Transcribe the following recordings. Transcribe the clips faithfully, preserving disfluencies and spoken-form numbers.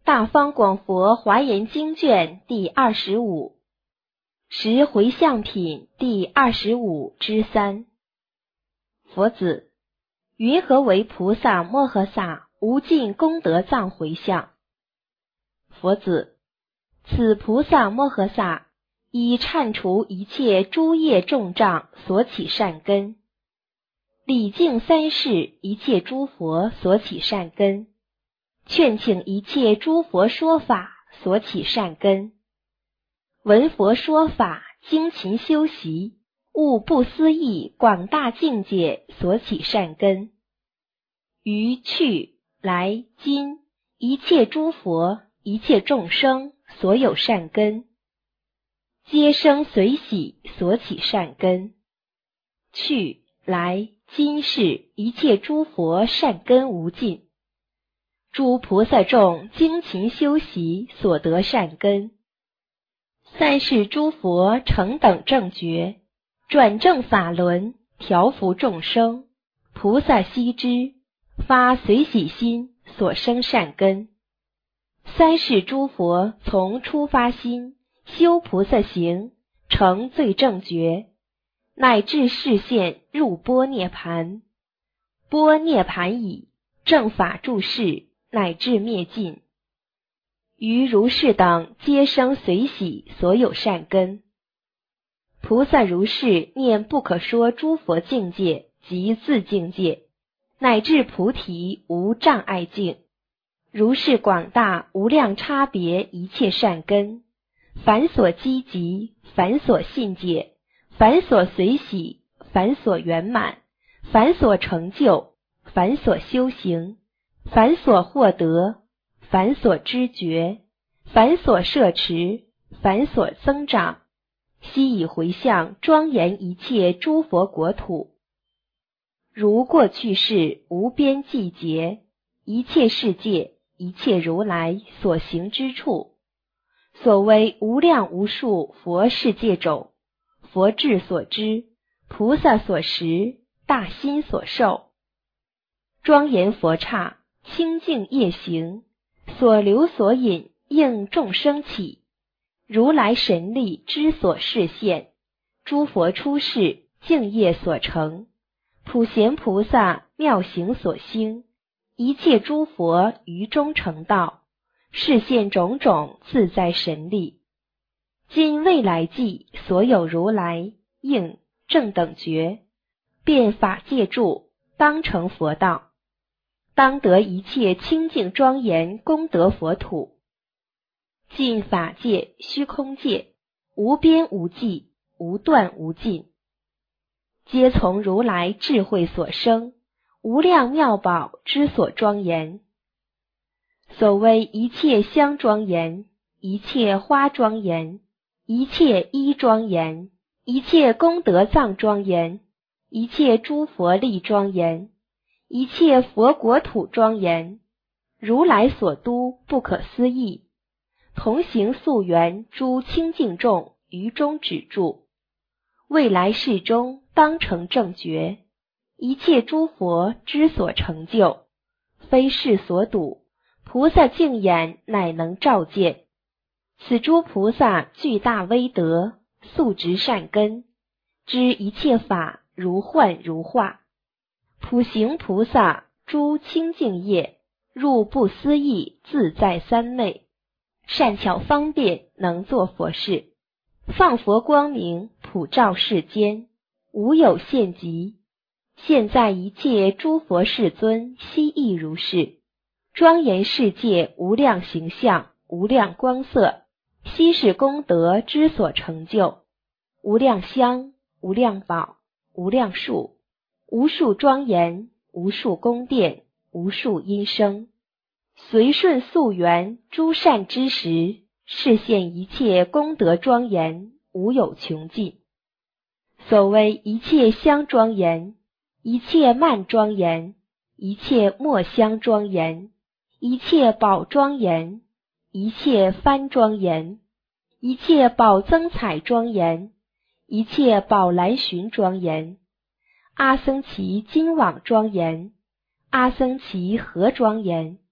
大方广佛华严经卷第二十五，十回向品第二十五之三。佛子，云何为菩萨摩诃萨无尽功德藏回向？佛子，此菩萨摩诃萨以忏除一切诸业重障所起善根，礼敬三世一切诸佛所起善根，劝请一切诸佛说法所起善根，闻佛说法精勤修习悟不思议广大境界所起善根，于去来今一切诸佛一切众生所有善根，皆生随喜所起善根，去来今世一切诸佛善根无尽，诸菩萨众精勤修习所得善根，三世诸佛成等正觉，转正法轮，调伏众生，菩萨悉知，发随喜心所生善根。三世诸佛从初发心，修菩萨行，成最正觉，乃至示现入般涅盘。般涅盘已，正法住世，乃至灭尽。于如是等皆生随喜所有善根。菩萨如是念不可说诸佛境界及自境界，乃至菩提无障碍境，如是广大无量差别一切善根，凡所积集，凡所信解，凡所随喜，凡所圆满，凡所成就，凡所修行，凡所获得，凡所知觉，凡所摄持，凡所增长，悉以回向庄严一切诸佛国土。如过去世无边际劫，一切世界一切如来所行之处，所谓无量无数佛世界种，佛智所知，菩萨所识，大心所受，庄严佛刹，清净业行，所流所引，应众生起，如来神力之所示现，诸佛出世净业所成，普贤菩萨妙行所兴，一切诸佛于中成道，示现种种自在神力。今未来际所有如来应正等觉，遍法界住，当成佛道，当得一切清净庄严功德佛土。尽法界虚空界，无边无际，无断无尽，皆从如来智慧所生，无量妙宝之所庄严。所谓一切香庄严，一切花庄严，一切衣庄严，一切功德藏庄严，一切诸佛力庄严，一切佛国土庄严，如来所都不可思议，同行溯源诸清净众于中止住，未来世中当成正觉，一切诸佛之所成就，非世所睹，菩萨净眼乃能照见。此诸菩萨具大威德，素直善根，知一切法如幻如化，普行菩萨诸清净业，入不思议自在三昧，善巧方便能作佛事，放佛光明普照世间，无有限极。现在一切诸佛世尊悉亦如是，庄严世界无量形象，无量光色，悉是功德之所成就，无量香，无量宝，无量树，无数庄严，无数宫殿，无数音声，随顺溯源诸善知识，示现一切功德庄严，无有穷尽。所谓一切香庄严，一切曼庄严，一切墨香庄严，一切宝庄严，一切幡庄严，一切宝增彩庄严，一切宝蓝寻庄严，阿僧祇金网庄严，阿僧祇河庄严，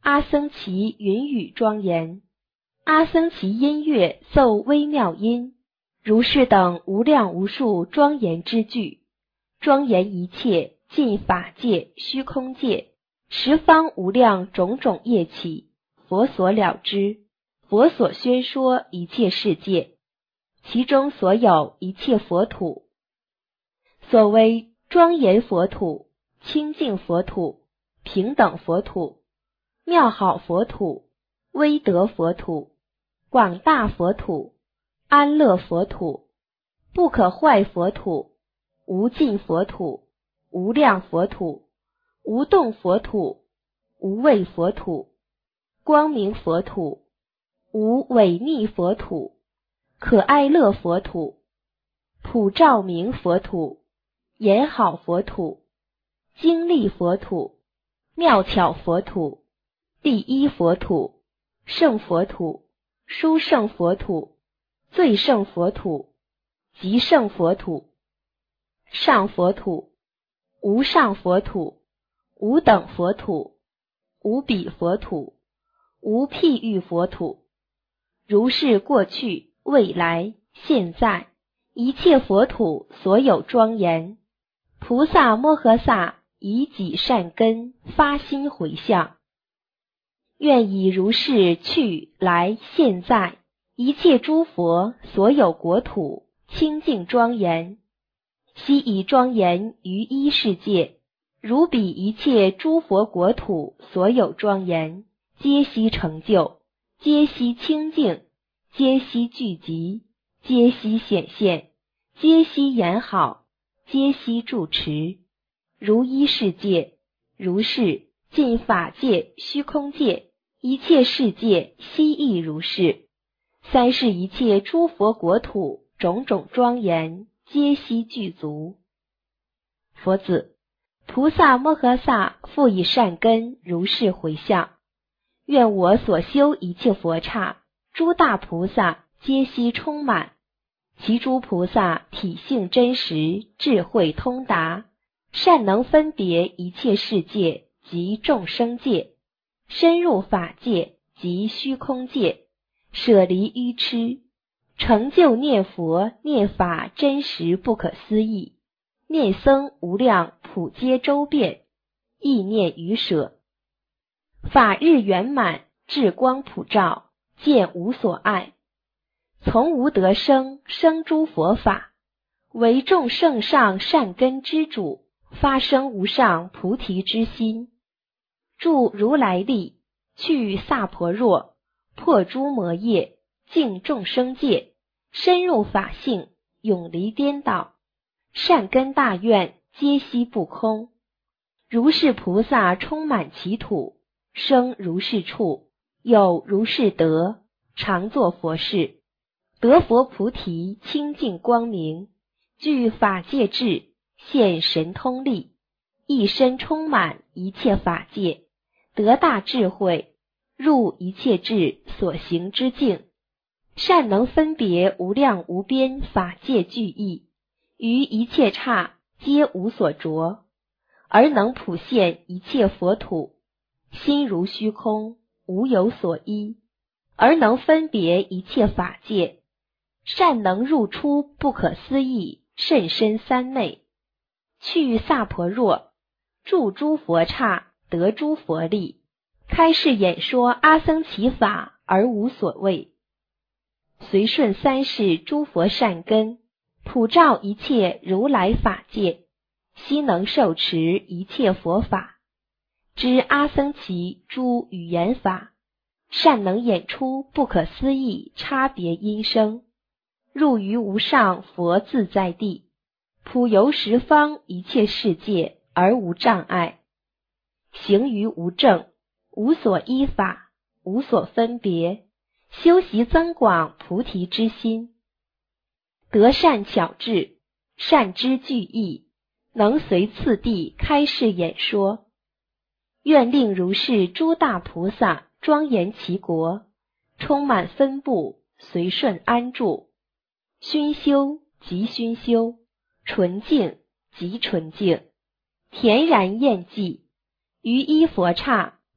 阿僧祇云雨庄严，阿僧祇音乐奏微妙音，如是等无量无数庄严之句，庄严一切尽法界虚空界十方无量种种业起，佛所了知，佛所宣说一切世界，其中所有一切佛土。所谓庄严佛土、清净佛土、平等佛土、妙好佛土、威德佛土、广大佛土、安乐佛土、不可坏佛土、无尽佛土、无量佛土、无动佛土、无畏佛土、光明佛土、无违逆佛土、可爱乐佛土、普照明佛土、严好佛土、精力佛土、妙巧佛土、第一佛土、圣佛土、殊胜佛土、最胜佛土、极胜佛土、上佛土、无上佛土、无等佛土、无比佛土、无譬喻佛土，如是过去、未来、现在一切佛土所有庄严，菩萨摩诃萨以己善根发心回向，愿以如是去来现在一切诸佛所有国土清净庄严，悉以庄严于一世界，如彼一切诸佛国土所有庄严，皆悉成就，皆悉清净，皆悉聚集，皆悉显现，皆悉言好，皆悉住持，如一世界，如是尽法界虚空界一切世界悉亦如是。三世一切诸佛国土种种庄严，皆悉具足。佛子，菩萨摩诃萨复以善根如是回向，愿我所修一切佛刹，诸大菩萨皆悉充满，其诸菩萨体性真实，智慧通达，善能分别一切世界及众生界，深入法界及虚空界，舍离愚痴，成就念佛念法真实不可思议，念僧无量普皆周遍，意念余舍，法日圆满，智光普照，见无所碍，从无得生，生诸佛法，为众圣上善根之主，发生无上菩提之心，住如来力，去萨婆若，破诸魔业，净众生界，深入法性，永离颠倒，善根大愿皆悉不空。如是菩萨充满其土，生如是处，有如是德，常作佛事，得佛菩提清净光明，具法界智，现神通力，一身充满一切法界，得大智慧，入一切智所行之境，善能分别无量无边法界具义，于一切刹皆无所着，而能普现一切佛土，心如虚空，无有所依，而能分别一切法界，善能入出不可思议甚深三昧，去萨婆若，住诸佛刹，得诸佛力，开示演说阿僧祇法而无所谓，随顺三世诸佛善根，普照一切如来法界，悉能受持一切佛法，知阿僧祇诸语言法，善能演出不可思议差别音声，入于无上佛自在地，普游十方一切世界而无障碍，行于无证，无所依法，无所分别，修习增广菩提之心，得善巧智，善知具义，能随次第开示演说，愿令如是诸大菩萨庄严其国，充满分布，随顺安住，熏修即熏修，纯净即纯净，恬然厌寂，于一佛刹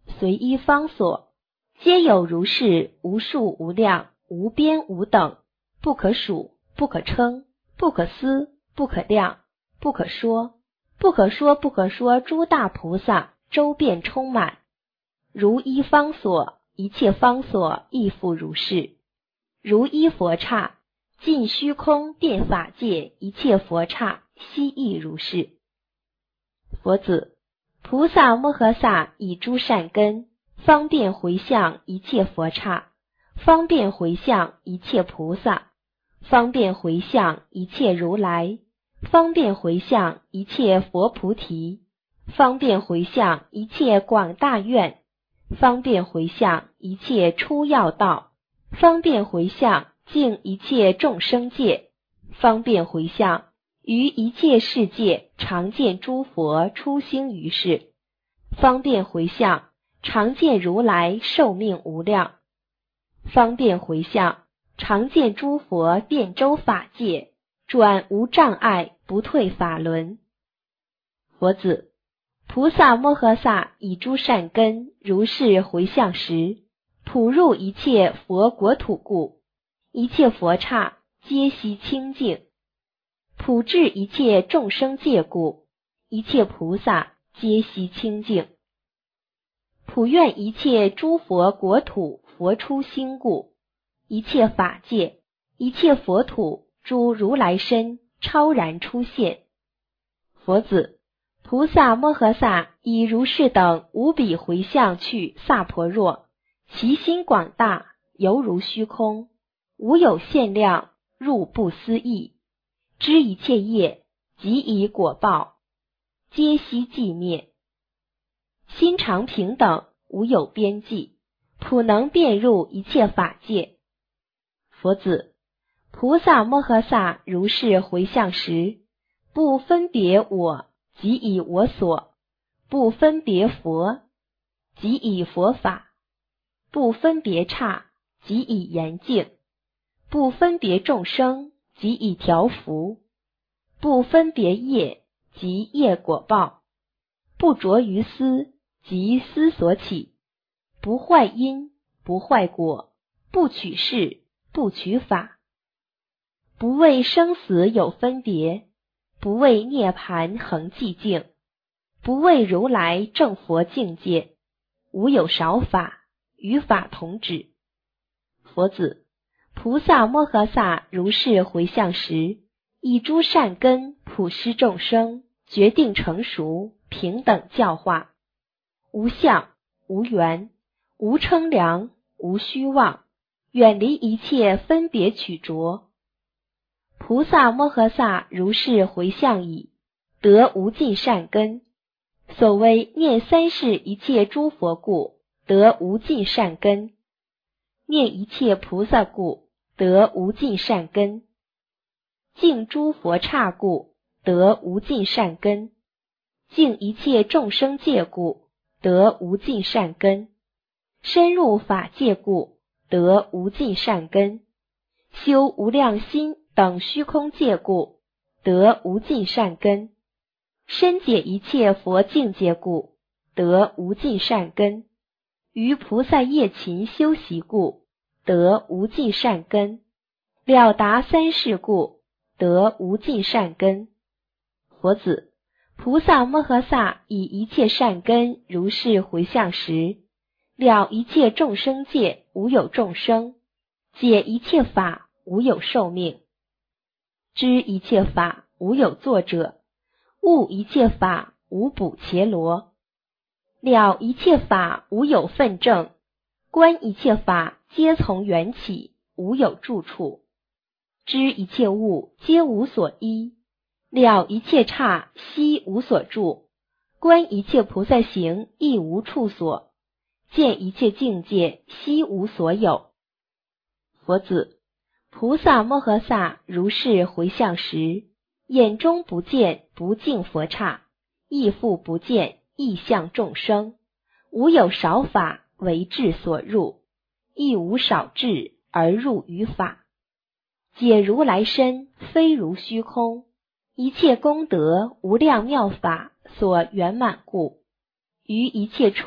随一方所，皆有如是无数无量无边无等，不可数不可称不可思不可量不可说不可说不可说诸大菩萨周遍充满，如一方所，一切方所亦复如是。如一佛刹，尽虚空遍法界一切佛刹悉亦如是。佛子，菩萨摩诃萨以诸善根，方便回向一切佛刹，方便回向一切菩萨，方便回向一切如来，方便回向一切佛菩提，方便回向一切广大愿，方便回向一切出要道，方便回向净一切众生界，方便回向于一切世界常见诸佛出兴于世，方便回向常见如来寿命无量，方便回向常见诸佛遍周法界，转无障碍不退法轮。佛子，菩萨摩诃萨以诸善根如是回向时，普入一切佛国土故，一切佛刹皆悉清净；普至一切众生界故，一切菩萨皆悉清净；普愿一切诸佛国土佛出兴故，一切法界一切佛土诸如来身超然出现。佛子，菩萨摩诃萨以如是等无比回向去萨婆若，其心广大，犹如虚空，无有限量，入不思议，知一切业即以果报，皆悉寂灭。心常平等，无有边际，普能遍入一切法界。佛子，菩萨摩诃萨如是回向时，不分别我，即以我所；不分别佛，即以佛法；不分别刹，即以严净；不分别众生，即以调伏；不分别业，即业果报；不着于思，即思所起；不坏因，不坏果；不取事，不取法；不为生死有分别，不为涅槃恒寂静，不为如来正佛境界，无有少法，与法同止。佛子，菩萨摩诃萨如是回向时，以诸善根普施众生，决定成熟，平等教化，无相无缘，无称量，无虚妄，远离一切分别取着。菩萨摩诃萨如是回向已，得无尽善根。所谓念三世一切诸佛故，得无尽善根；念一切菩萨故，得无尽善根；敬诸佛刹故，得无尽善根；敬一切众生界故，得无尽善根；深入法界故，得无尽善根；修无量心等虚空界故，得无尽善根；深解一切佛境界故，得无尽善根；于菩萨业勤修习故，得无尽善根；了达三世故，得无尽善根。佛子，菩萨摩诃萨以一切善根如是回向时，了一切众生界无有众生，解一切法无有寿命，知一切法无有作者，悟一切法无补伽罗，了一切法无有分证，观一切法皆从缘起，无有住处，知一切物皆无所依，了一切刹悉无所住，观一切菩萨行亦无处所，见一切境界悉无所有。佛子，菩萨摩诃萨如是回向时，眼中不见不净佛刹，亦复不见异相众生，无有少法为智所入，亦无少智而入于法，解如来身非如虚空，一切功德无量妙法所圆满故，于一切处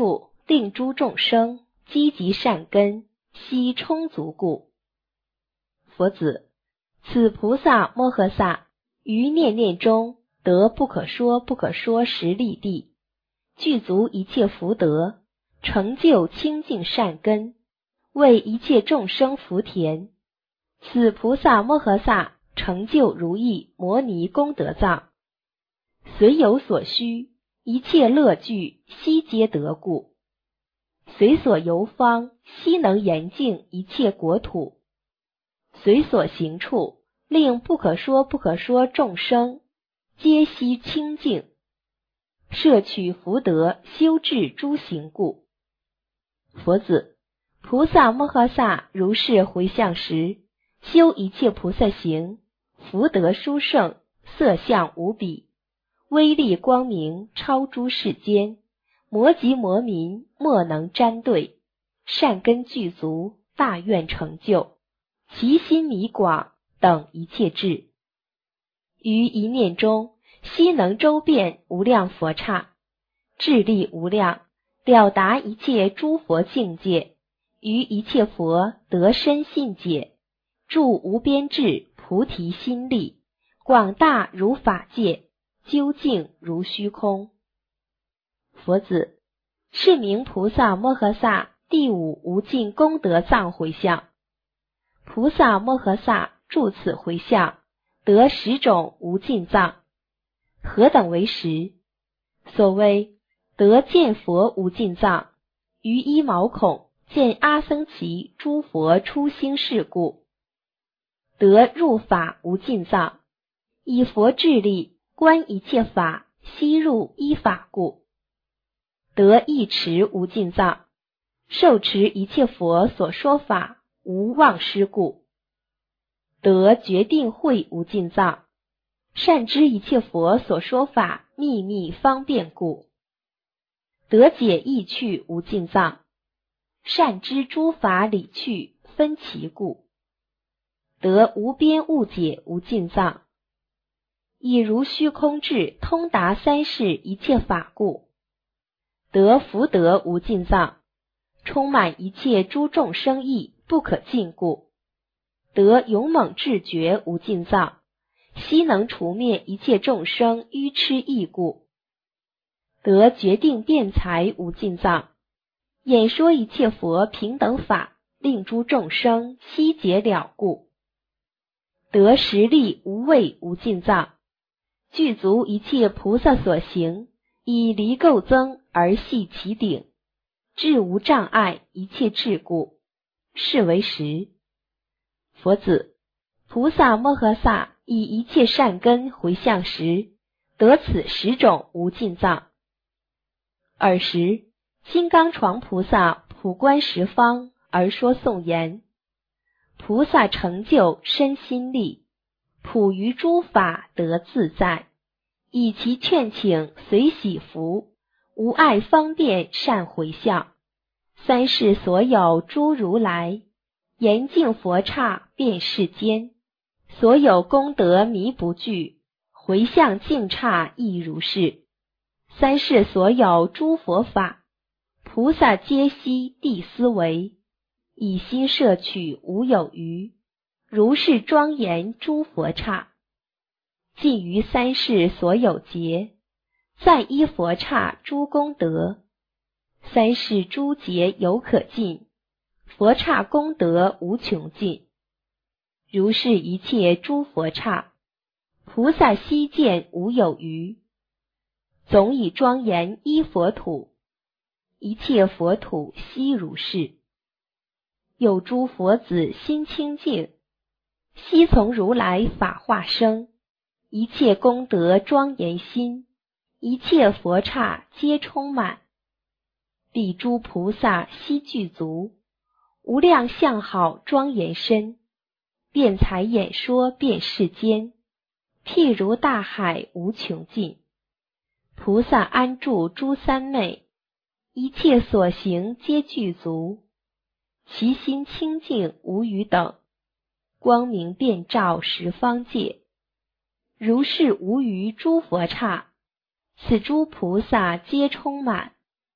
令诸众生积集善根，悉充足故。佛子，此菩萨摩诃萨于念念中得不可说不可说十力地，具足一切福德，成就清净善根，为一切众生福田。此菩萨摩诃萨成就如意摩尼功德藏，随有所需，一切乐具悉皆得故。随所游方，悉能严净一切国土。随所行处，令不可说不可说众生皆悉清净，摄取福德，修治诸行故。佛子，菩萨摩诃萨如是回向时，修一切菩萨行，福德殊胜，色相无比，威力光明，超诸世间，摩吉摩民莫能沾对，善根具足，大愿成就，其心弥广，等一切智。于一念中，悉能周遍无量佛刹，智力无量，了达一切诸佛境界，于一切佛得深信解，住无边智菩提心力，广大如法界，究竟如虚空。佛子，是名菩萨摩诃萨第五无尽功德藏回向。菩萨摩诃萨住此回向，得十种无尽藏。何等为十？所谓得见佛无尽藏，于一毛孔见阿僧祇诸佛出兴事故。得入法无尽藏，以佛智力观一切法，悉入一法故。得一持无尽藏，受持一切佛所说法，无忘失故。得决定慧无尽藏，善知一切佛所说法秘密方便故。得解意趣无尽藏，善知诸法理趣分歧故。得无边误解无尽藏，以如虚空智通达三世一切法故。得福德无尽藏，充满一切诸众生意不可尽故。得勇猛智觉无尽藏，悉能除灭一切众生愚痴意故。得决定辩才无尽藏，演说一切佛平等法，令诸众生悉解了故。得实力无畏无尽藏，具足一切菩萨所行，以离垢增而系其顶，智无障碍一切智故，是为十。佛子，菩萨摩诃萨以一切善根回向时，得此十种无尽藏。尔时，金刚幢菩萨普观十方而说颂言：菩萨成就身心力，普于诸法得自在，以其劝请随喜福，无碍方便善回向。三世所有诸如来，严净佛刹遍世间，所有功德弥不具，回向净刹亦如是。三世所有诸佛法，菩萨皆悉地思维，以心摄取无有余，如是庄严诸佛刹。尽于三世所有劫，赞依佛刹诸功德。三世诸劫犹可尽，佛刹功德无穷尽。如是一切诸佛刹，菩萨悉见无有余，总以庄严依佛土，一切佛土悉如是。有诸佛子心清净，悉从如来法化生，一切功德庄严心，一切佛刹皆充满。彼诸菩萨悉具足，无量相好庄严身，辩才演说遍世间，譬如大海无穷尽。菩萨安住诸三昧，一切所行皆具足，其心清净无余等，光明遍照十方界。如是无余诸佛刹，此诸菩萨皆充满，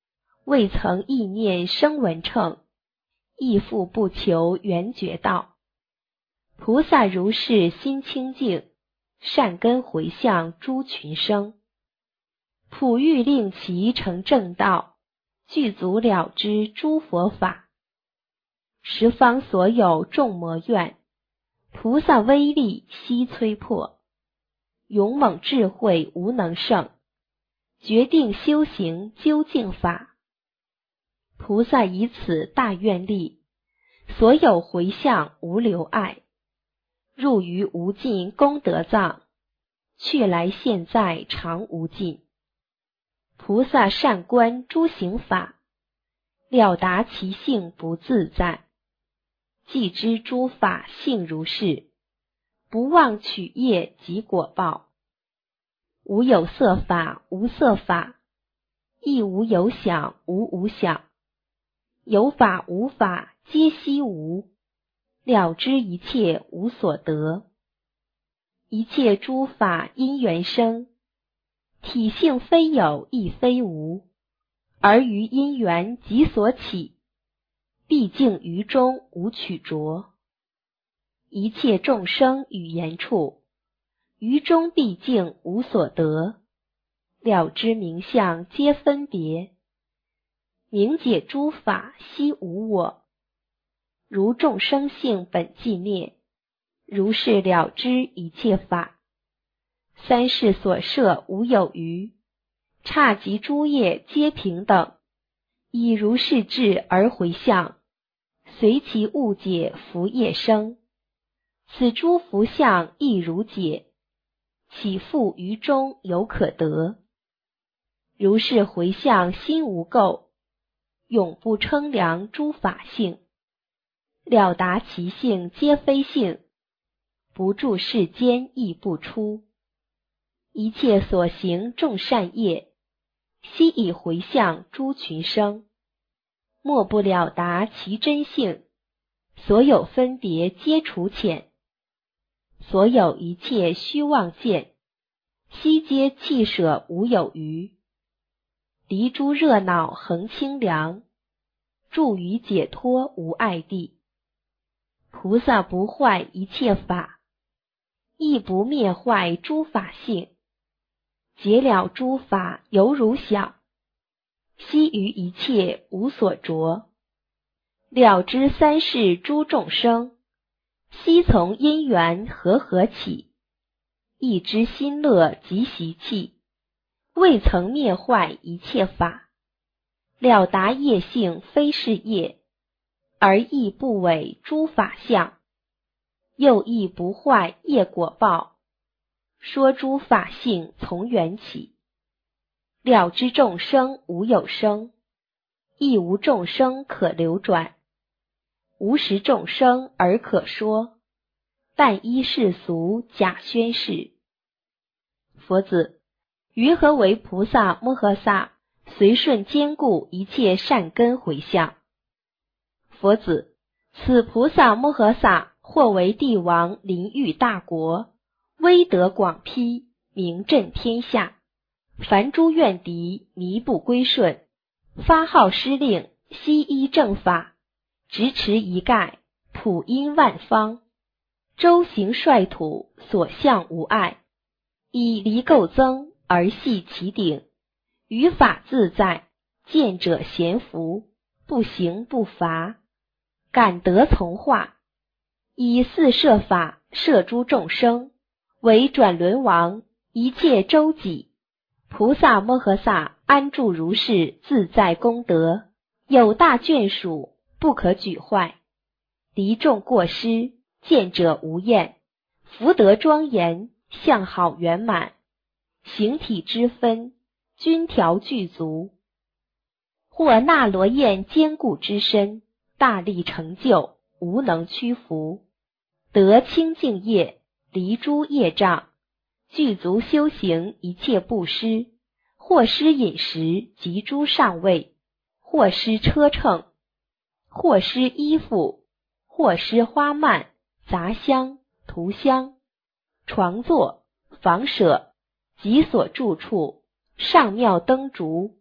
未曾意念生闻乘，亦复不求圆觉道。菩萨如是心清净，善根回向诸群生，普欲令其成正道，具足了知诸佛法。十方所有众魔怨，菩萨威力悉摧破，勇猛智慧无能胜，决定修行究竟法。菩萨以此大愿力，所有回向无留碍，入于无尽功德藏，去来现在常无尽。菩萨善观诸行法，了达其性不自在，既知诸法性如是，不忘取业及果报。无有色法无色法，亦无有想无无想，有法无法皆悉无，了知一切无所得。一切诸法因缘生，体性非有亦非无，而于因缘即所起，毕竟于中无取着。一切众生语言处，于中毕竟无所得，了知名相皆分别，明解诸法悉无我。如众生性本寂灭，如是了知一切法。三世所摄无有余，刹及诸业皆平等，以如是智而回向，随其误解福业生。此诸福相亦如解，岂复于中有可得？如是回向心无垢，永不称量诸法性，了达其性皆非性，不住世间亦不出。一切所行众善业，悉以回向诸群生，莫不了达其真性，所有分别皆除浅，所有一切虚妄见，悉皆弃舍无有余。离诸热闹恒清凉，住于解脱无碍地。菩萨不坏一切法，亦不灭坏诸法性，解了诸法犹如想，悉于一切无所着。了知三世诸众生，悉从因缘和合起，亦知心乐及习气，未曾灭坏一切法。了达业性非是业，而亦不违诸法相，又亦不坏业果报。说诸法性从缘起，了知众生无有生，亦无众生可流转，无实众生而可说，但依世俗假宣示。佛子，云何为菩萨摩诃萨随顺坚固一切善根回向？佛子，此菩萨摩诃萨或为帝王临御大国，威德广披，名震天下，凡诸怨敌靡不归顺，发号施令，悉依正法，执持一概，普因万方，周行率土，所向无碍，以离垢增而系其顶，于法自在，见者咸服，不行不罚，感得从化，以四摄法摄诸众生，为转轮王，一切周己。菩萨摩诃萨安住如是自在功德，有大眷属，不可举坏，离众过失，见者无厌，福德庄严，相好圆满，形体之分，均调具足。或那罗焰坚固之身，大力成就，无能屈服，得清净业，离诸业障，具足修行一切布施，或施饮食及诸上位，或施车乘，或施衣服，或施花蔓、杂香、涂香、床座、房舍及所住处，上妙灯烛，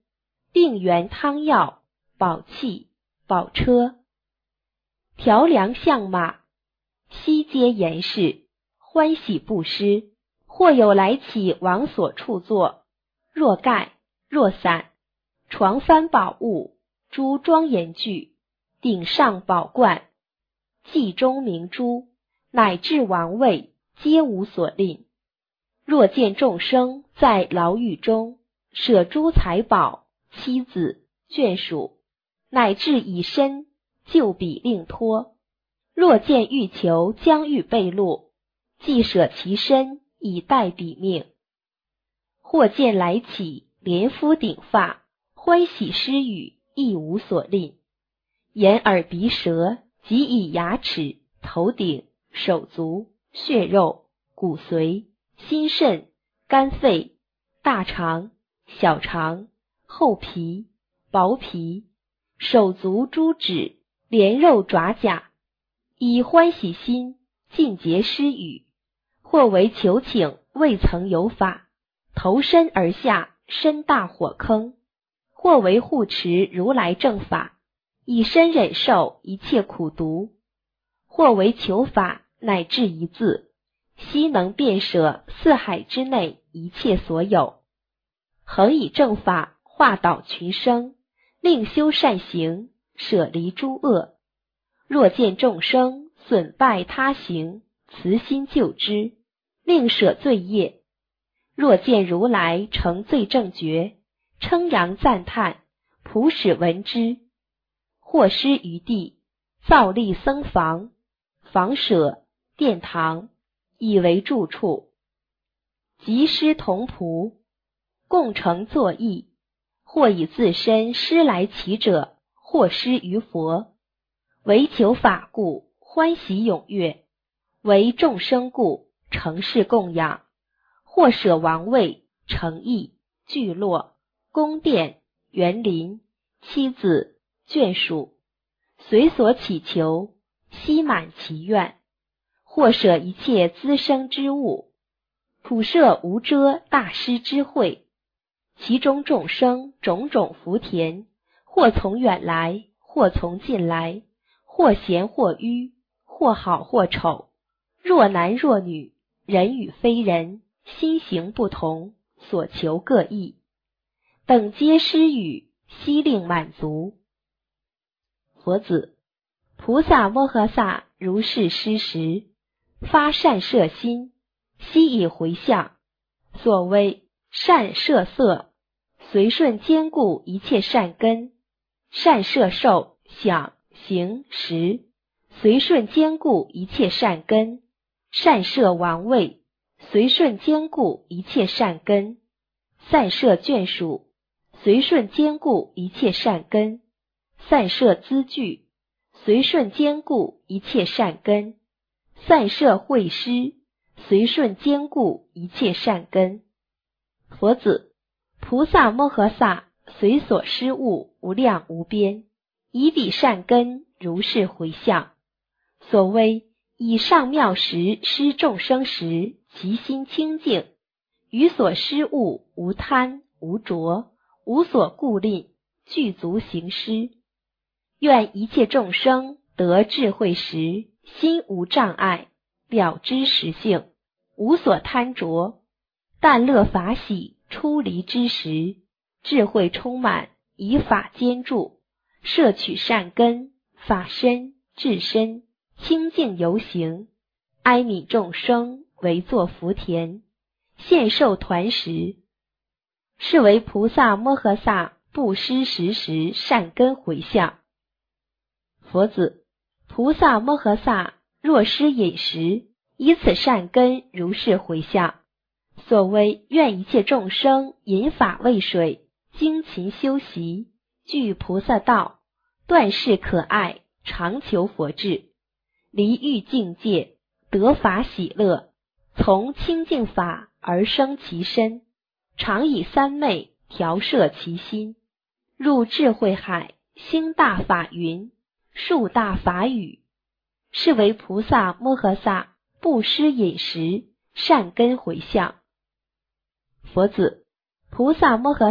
病源汤药，保气，保车。调粮相马，悉皆严饰，欢喜不失。或有来起往所处坐，若盖，若伞，床幡宝物，诸庄严具，顶上宝冠，髻中明珠，乃至王位，皆无所吝。若见众生在牢狱中，舍诸财宝、妻子、眷属，乃至以身，就彼令托。若见欲求将欲被戮，即舍其身，以待彼命。或见来起，连敷顶发，欢喜施语，亦无所吝。眼耳鼻舌，及以牙齿、头顶、手足、血肉、骨髓、心肾、肝肺、大肠、小肠、厚皮、薄皮、手足诸指，连肉爪甲，以欢喜心尽结施语。或为求请未曾有法，投身而下，深大火坑；或为护持如来正法，以身忍受一切苦毒；或为求法，乃至一字，悉能遍舍四海之内一切所有，恒以正法化导群生，令修善行，舍离诸恶。若见众生损败他行，慈心救之，令舍罪业。若见如来成罪正觉，称扬赞叹，普使闻之。或施于地，造立僧房、房舍、殿堂，以为住处。即施童仆，共成作义。或以自身施来其者，或施于佛。为求法故，欢喜踊跃；为众生故，承事供养。或舍王位、城邑、聚落、宫殿、园林、妻子、眷属，随所祈求，悉满其愿。或舍一切滋生之物，普设无遮大师之会，其中众生种种福田，或从远来，或从近来，或贤或愚，或好或丑，若男若女，人与非人，心行不同，所求各异，等皆施予，悉令满足。佛子，菩萨摩诃萨如是施时，发善摄心，悉以回向。所谓善摄色，随顺坚固一切善根；善摄受、想、行、识，随顺坚固一切善根；善摄王位，随顺坚固一切善根；散摄眷属，随顺坚固一切善根；散摄资具，随顺坚固一切善根；散摄会师，随顺坚固一切善根。佛子，菩萨摩诃萨随所施物无量无边，以彼善根如是回向。所谓以上妙时施众生时，其心清净，于所施物无贪无着，无所顾吝，具足行施。愿一切众生得智慧时，心无障碍，了知实性，无所贪着，但乐法喜出离之时，智慧充满，以法坚住，摄取善根，法身、智身，清净游行，哀悯众生，为作福田，献受团食，是为菩萨摩诃萨布施时时善根回向。佛子，菩萨摩诃萨若施饮食，以此善根如是回向。所谓愿一切众生饮法为水，精勤修习，具菩萨道，断世可爱，常求佛智，离欲境界，得法喜乐，从清净法而生其身，常以三昧调摄其心，入智慧海，兴大法云，述大法语，是为菩萨摩诃萨布施饮食善根回向。佛子，菩萨摩诃萨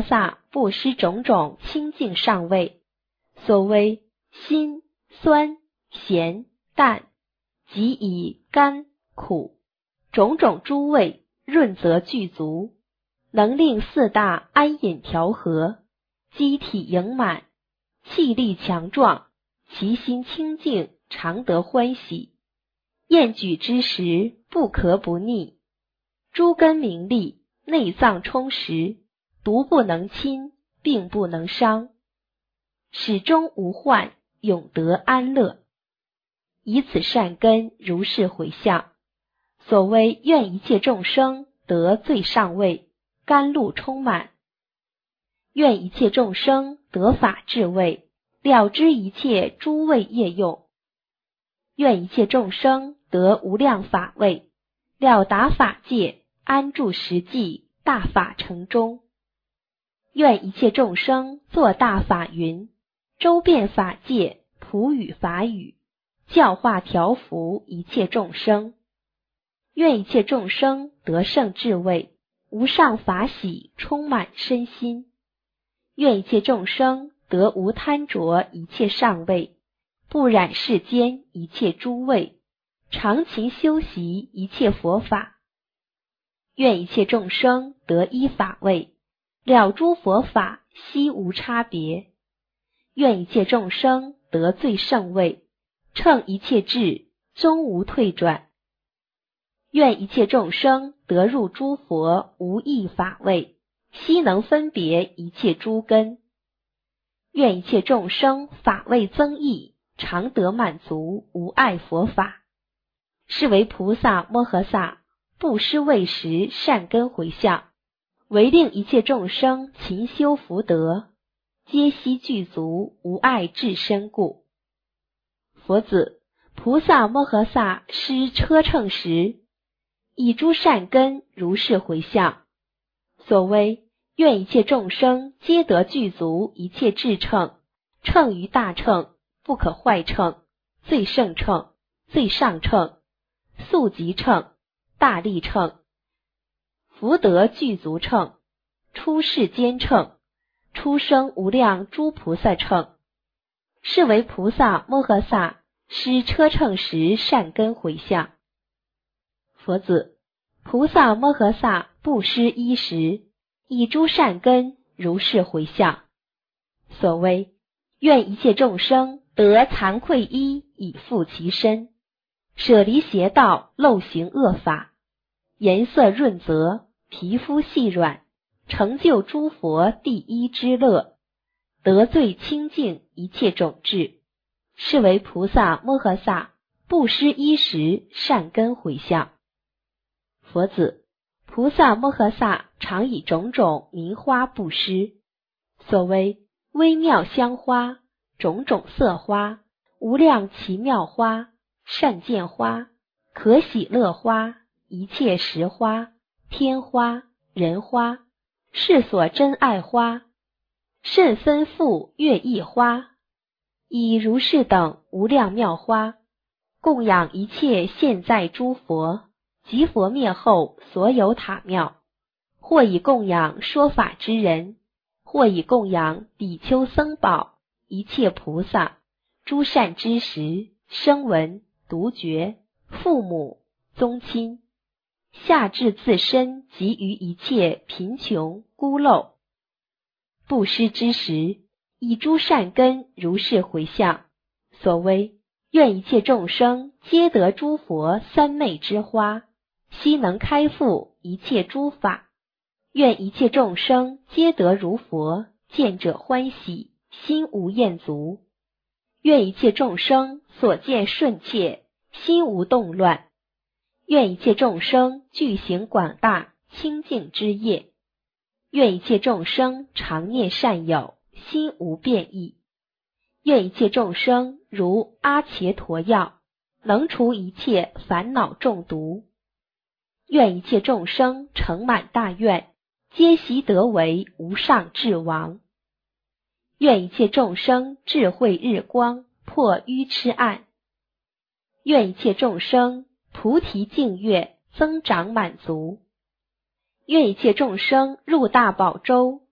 布施种种清净上味，所谓辛、酸、咸、淡，即以甘、苦种种诸味润泽具足，能令四大安隐调和，机体盈满，气力强壮，其心清净，常得欢喜。宴举之时，不咳不腻，诸根明利，内脏充实，毒不能侵，病不能伤，始终无患，永得安乐。以此善根如是回向，所谓愿一切众生得最上位，甘露充满；愿一切众生得法智慧，了知一切诸味业用；愿一切众生得无量法位，了达法界，安住实际，大法成中；愿一切众生作大法云，周遍法界，普语法语，教化调伏一切众生；愿一切众生得胜智慧，无上法喜充满身心；愿一切众生得无贪着一切上位，不染世间一切诸味，常勤修习一切佛法；愿一切众生得依法位，了诸佛法悉无差别；愿一切众生得最胜位，乘一切智，终无退转；愿一切众生得入诸佛无异法位，悉能分别一切诸根；愿一切众生法位增益，常得满足无碍佛法。是为菩萨摩诃萨布施为时善根回向，为令一切众生勤修福德，皆悉具足无碍至身故。佛子，菩萨摩诃萨施车乘时，以诸善根如是回向，所谓愿一切众生皆得具足一切智乘，乘于大乘，不可坏乘，最胜乘，最上乘，速疾乘，大利乘，福德具足乘，出世间乘，出生无量诸菩萨乘。是为菩萨摩诃萨施车乘时善根回向。佛子，菩萨摩诃萨布施衣时，以诸善根如是回向，所谓愿一切众生得惭愧衣以覆其身，舍离邪道，漏行恶法，颜色润泽，皮肤细软，成就诸佛第一之乐，得最清净一切种智。是为菩萨摩诃萨布施衣时善根回向。佛子，菩萨摩诃萨常以种种名花布施，所谓微妙香花，种种色花，无量奇妙花，善见花，可喜乐花，一切实花，天花、人花，世所珍爱花，甚芬馥乐意花，以如是等无量妙花，供养一切现在诸佛，及佛灭后所有塔庙，或以供养说法之人，或以供养比丘僧宝，一切菩萨，诸善知识，声闻、独觉、父母、宗亲，下至自身及于一切贫穷孤陋。布施之时，以诸善根如是回向，所谓愿一切众生皆得诸佛三昧之花，悉能开覆一切诸法，愿一切众生皆得如佛，见者欢喜，心无厌足；愿一切众生所见顺切，心无动乱；愿一切众生具行广大清净之业；愿一切众生常念善友，心无变异；愿一切众生如阿伽陀药，能除一切烦恼中毒；愿一切众生成满大愿，皆悉得为无上智王；愿一切众生智慧日光，破愚痴暗；愿一切众生菩提净月增长满足；愿一切众生入大宝洲，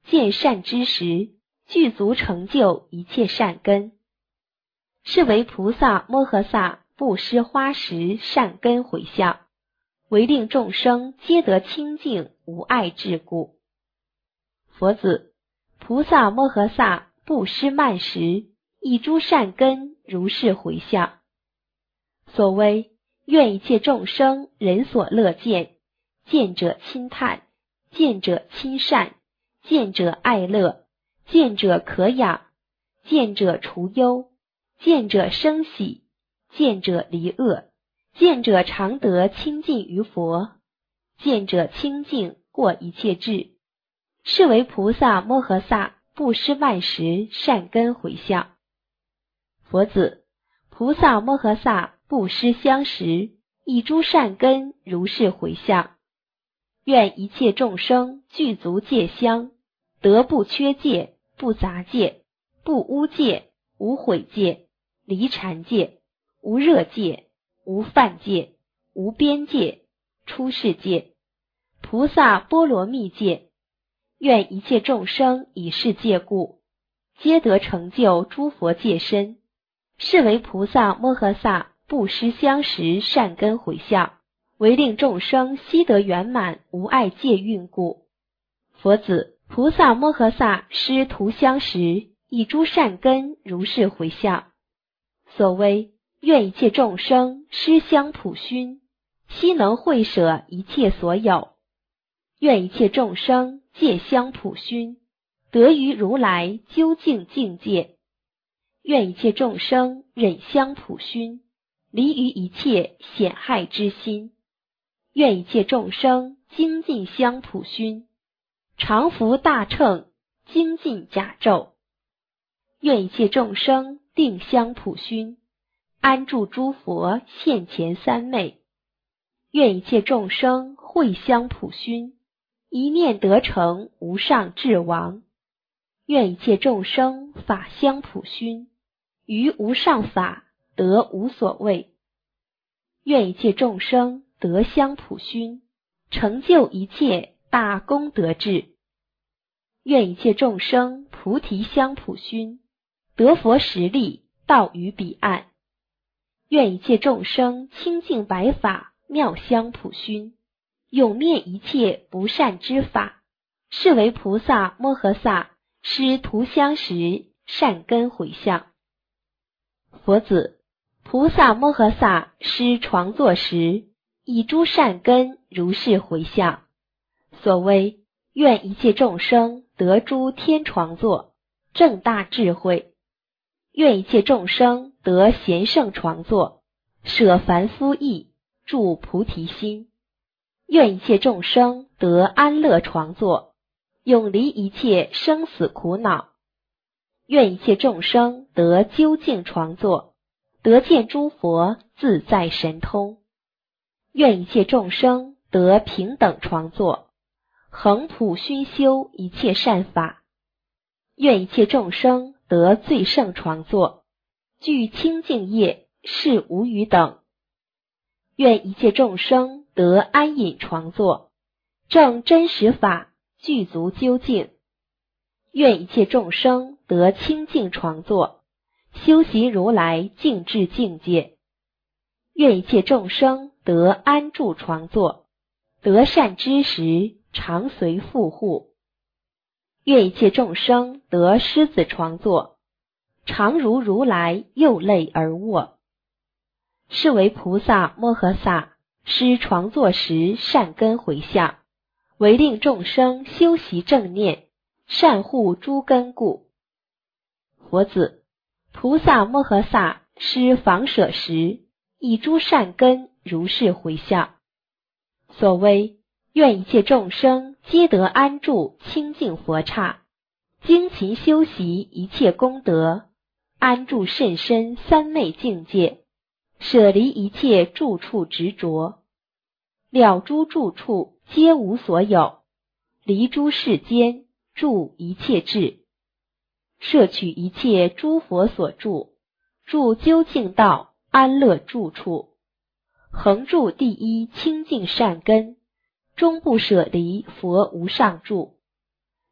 见善知识，具足成就一切善根。是为菩萨摩诃萨布施花石善根回向，为令众生皆得清净无碍智故。佛子，菩萨摩诃萨布施曼时，一诸善根如是回向。所谓愿一切众生人所乐见，见者亲叹，见者亲善，见者爱乐，见者可养，见者除忧，见者生喜，见者离恶，见者常得亲近于佛，见者清净过一切智。是为菩萨摩诃萨布施曼时善根回向。佛子，菩萨摩诃萨布施香时，一诸善根如是回向。愿一切众生具足戒香，得不缺戒，不杂戒，不污戒，无毁戒，离缠戒，无热戒，无犯戒，无边戒，出世戒，菩萨波罗蜜戒。愿一切众生以是戒故，皆得成就诸佛戒身。是为菩萨摩诃萨布施香时善根回向，为令众生悉得圆满无碍戒运故。佛子，菩萨摩诃萨施涂香时，一诸善根如是回向。所谓愿一切众生施香普熏，悉能会舍一切所有。愿一切众生戒香普熏，得于如来究竟境界。愿一切众生忍香普熏，离于一切险害之心。愿一切众生精进香普熏，常服大乘，精进假咒。愿一切众生定香普熏，安住诸佛现前三昧。愿一切众生会香普熏，一念得成无上智王。愿一切众生法香普熏，于无上法得无所谓。愿一切众生得香普熏，成就一切大功德智。愿一切众生菩提香普熏，得佛实力到于彼岸。愿一切众生清净白法妙香普熏，永灭一切不善之法。是为菩萨摩诃萨施涂香时善根回向。佛子，菩萨摩诃萨施床座时，以诸善根如是回向。所谓愿一切众生得诸天床座，正大智慧。愿一切众生得贤圣床座，舍凡夫意，住菩提心。愿一切众生得安乐床座，永离一切生死苦恼。愿一切众生得究竟床座，得见诸佛自在神通。愿一切众生得平等床座，恒普熏修一切善法。愿一切众生得最胜床座，具清净业，是无余等。愿一切众生得安隐床座，证真实法，具足究竟。愿一切众生得清净床座，修习如来净智境界。愿一切众生得安住床座，得善知识，常随护护。愿一切众生得狮子床座，常如如来右肋而卧。是为菩萨摩诃萨施床座时善根回向，为令众生修习正念，善护诸根故。佛子，菩萨摩诃萨施房舍时，以诸善根如是回向。所谓愿一切众生皆得安住清净佛刹，精勤修习一切功德，安住甚深三昧境界，舍离一切住处执着，了诸住处皆无所有，离诸世间住一切智，摄取一切诸佛所住，住究竟道安乐住处，恒住第一清净善根，终不舍离佛无上住。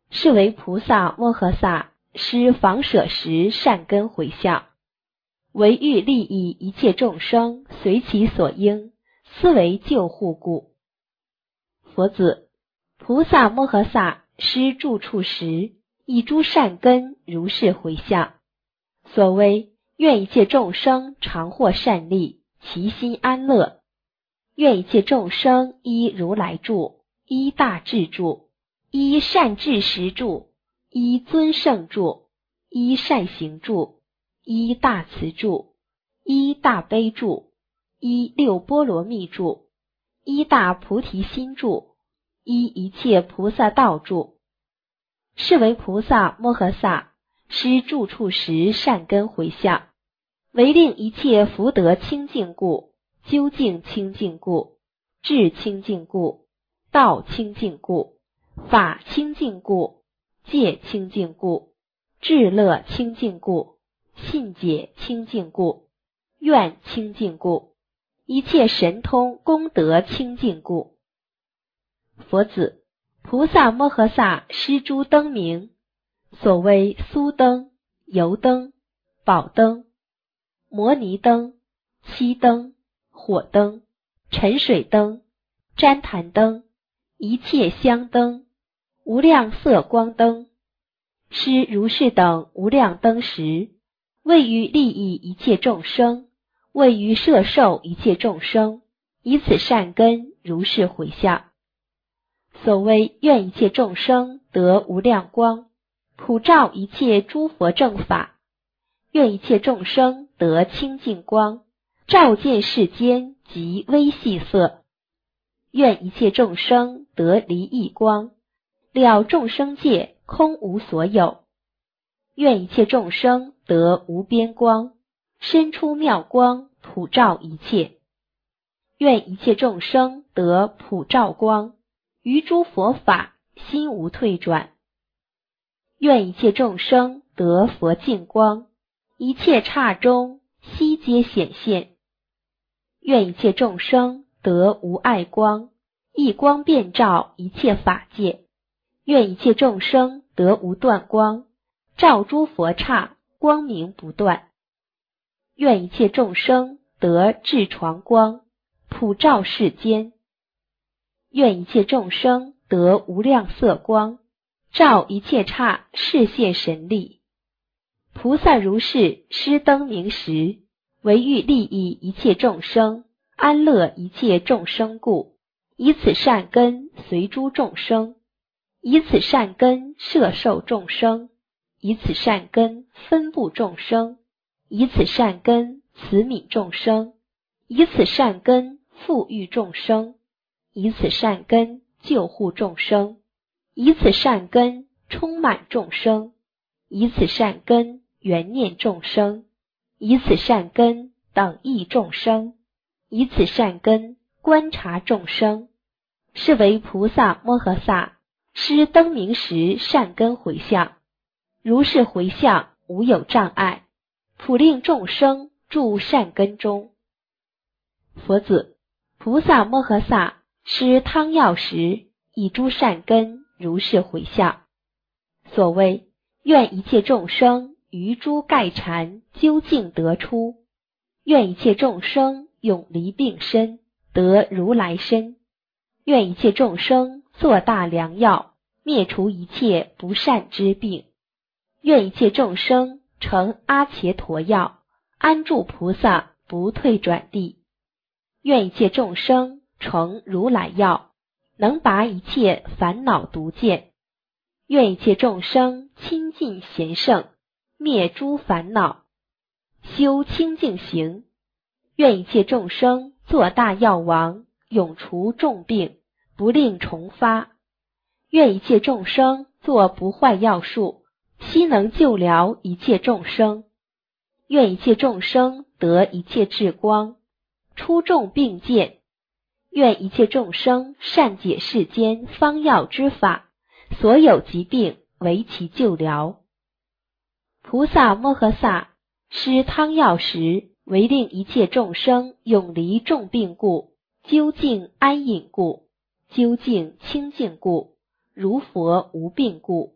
是为菩萨摩诃萨施房舍时善根回向，为欲利益一切众生随其所应，思为救护故。佛子，菩萨摩诃萨施住处时，以诸善根如是回向。所谓愿一切众生常获善利，其心安乐。愿一切众生依如来住，依大智住，依善智识住，依尊胜住，依善行住，依大慈住，依大悲住，依六波罗蜜住，依大菩提心住，依一切菩萨道住。是为菩萨摩诃萨施住处时善根回向，为令一切福德清净故，究竟清净故，智清净故，道清净故，法清净故，戒清净故，智乐清净故，信解清净故，愿清净故，一切神通功德清净故。佛子，菩萨摩诃萨施诸灯明，所谓酥灯、油灯、宝灯、摩尼灯、漆灯、火灯、沉水灯、旃檀灯、一切香灯、无量色光灯，施如是等无量灯时，为于利益一切众生，为于摄受一切众生，以此善根如是回向。所谓愿一切众生得无量光，普照一切诸佛正法，愿一切众生得清净光，照见世间及微细色，愿一切众生得离异光，了众生界空无所有，愿一切众生得无边光，身出妙光，普照一切，愿一切众生得普照光，于诸佛法心无退转，愿一切众生得佛净光，一切刹中悉皆显现，愿一切众生得无碍光，一光遍照一切法界，愿一切众生得无断光，照诸佛刹光明不断，愿一切众生得智床光，普照世间，愿一切众生得无量色光，照一切刹示现神力。菩萨如是施灯明时，为欲利益一切众生，安乐一切众生故，以此善根随诸众生，以此善根摄受众生，以此善根分布众生，以此善根慈悯众生，以此善根富裕众生，以此善根救护众生，以此善根充满众生，以此善根缘念众生，以此善根等益众生，以此善根观察众生。是为菩萨摩诃萨施灯明时善根回向，如是回向无有障碍，普令众生住善根中。佛子，菩萨摩诃萨施汤药时，以诸善根如是回向。所谓愿一切众生于诸盖禅究竟得出，愿一切众生永离病身，得如来身，愿一切众生作大良药，灭除一切不善之病，愿一切众生成阿伽陀药，安住菩萨不退转地，愿一切众生成如来药，能拔一切烦恼毒箭，愿一切众生亲近贤圣，灭诸烦恼，修清净行，愿一切众生作大药王，永除重病，不令重发，愿一切众生作不坏药树，悉能救疗一切众生，愿一切众生得一切智光，出众病见，愿一切众生善解世间方药之法，所有疾病为其救疗。菩萨摩诃萨施汤药时，为令一切众生永离重病故，究竟安隐故，究竟清净故，如佛无病故。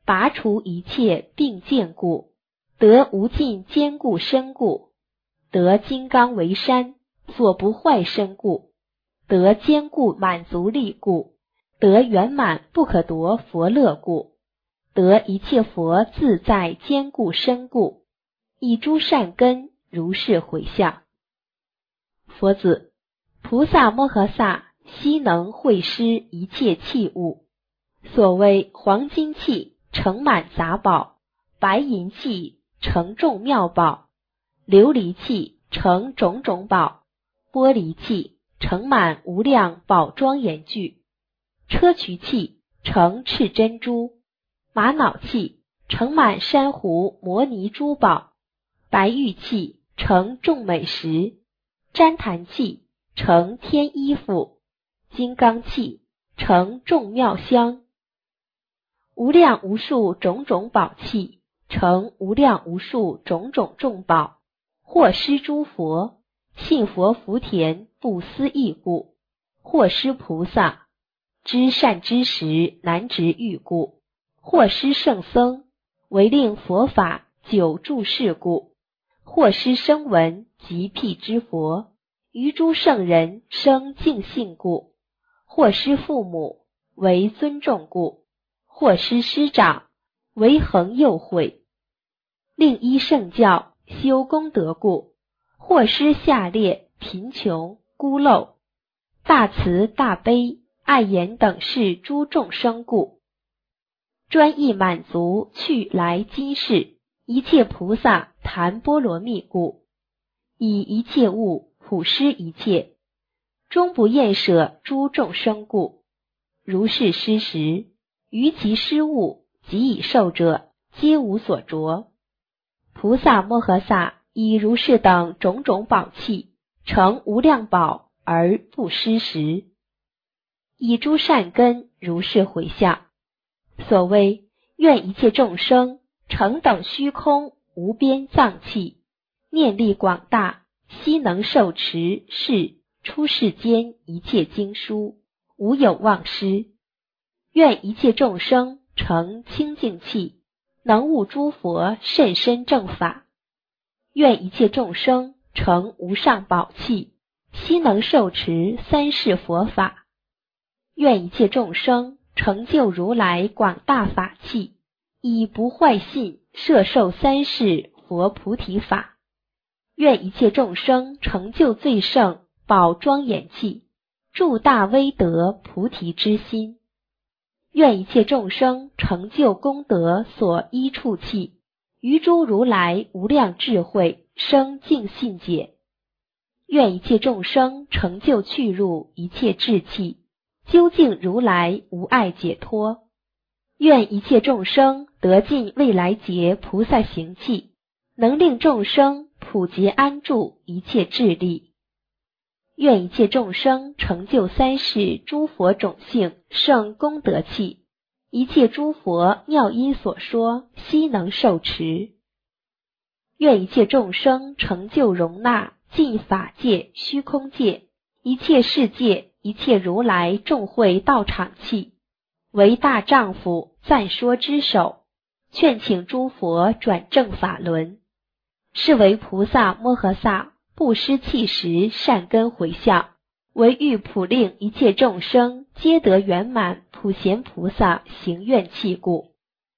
拔除一切并见故，得无尽坚固身故，得金刚为山，所不坏身故，得坚固满足力故，得圆满不可夺佛乐故，得一切佛自在坚固身故，以诸善根如是回向。佛子，菩萨摩诃萨悉能会施一切器物，所谓黄金器盛满杂宝，白银器盛众妙宝，琉璃器盛种种宝，玻璃器盛满无量宝庄严具，砗磲器盛赤珍珠，玛瑙器盛满珊瑚摩尼珠宝，白玉器盛众美食，旃檀器盛天衣服，金刚器盛众妙香，无量无数种种宝器盛无量无数种种众宝，或施诸佛，信佛福田不思议故，或施菩萨，知善知识难值遇故，或施圣僧，为令佛法久住世故，或施声闻及辟支佛，于诸圣人生净信故，或施父母，为尊重故，或施师长，为恒佑慧，令依圣教修功德故，或施下列贫穷孤陋大慈大悲爱言等事诸众生故，专意满足去来今世一切菩萨檀波罗蜜故，以一切物普施一切，终不厌舍诸众生故，如是施时，于其施物及已受者，皆无所着。菩萨摩诃萨以如是等种种宝器，成无量宝而不施时，以诸善根如是回向。所谓愿一切众生成等虚空无边藏器，念力广大，悉能受持是出世间一切经书，无有忘失。愿一切众生成清净器，能悟诸佛甚深正法。愿一切众生成无上宝器，悉能受持三世佛法。愿一切众生成就如来广大法器，以不坏信摄受三世佛菩提法。愿一切众生成就最胜宝庄严器，助大威德菩提之心。愿一切众生成就功德所依处器，于诸如来无量智慧生净信解。愿一切众生成就去入一切智器，究竟如来无碍解脱。愿一切众生得尽未来劫菩萨行器，能令众生普及安住一切智力。愿一切众生成就三世诸佛种性圣功德器，一切诸佛妙音所说，悉能受持。愿一切众生成就容纳尽法界虚空界一切世界一切如来众会道场器，为大丈夫赞说之首，劝请诸佛转正法轮。是为菩萨摩诃萨布施器时善根回向，为欲普令一切众生皆得圆满普贤菩萨行愿器故。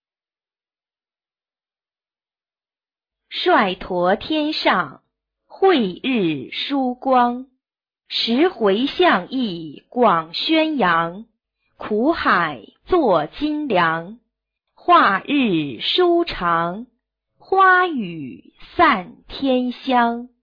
率陀天上慧日殊光，时回向意广宣扬，苦海作金梁，化日舒长，花雨散天香。